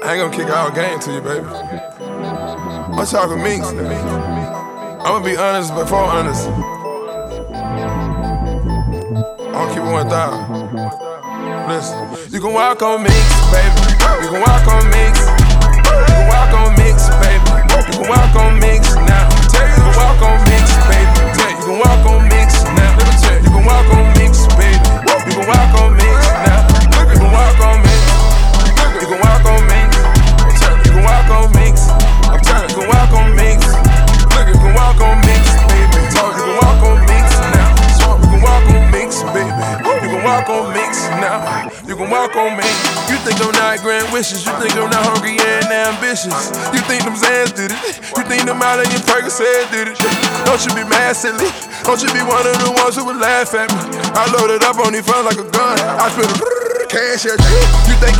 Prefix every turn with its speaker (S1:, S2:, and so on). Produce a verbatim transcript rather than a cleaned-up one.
S1: I ain't gonna kick all game to you, baby. I'm talking minks. I'm gonna be honest before honest. I'm gonna keep it one thousand. Listen, you can walk on minks, baby. You can walk on minks. You can walk on minks, baby. You can walk on minks now. Tell you to walk on minks, baby. Tell you, you can walk on minks now. Let me tell you, you can walk on minks, baby. You can walk on minks now. You can walk on minks. You can walk on minks. I'm telling you, you can walk on minks. I'm telling you, you can walk on minks. Look, you can walk on minks, baby. Talk, you can walk on minks now. Swamp, you can walk on minks, baby. You can walk on minks now. You can walk on minks. You think I'm not grand wishes. You think I'm not hungry and ambitious. You think them Zans did it. You think them out of your Percocet did it. Don't you be mad, silly. Don't you be one of the ones who would laugh at me. I loaded up on these funds like a gun. I spit a cash at you. You think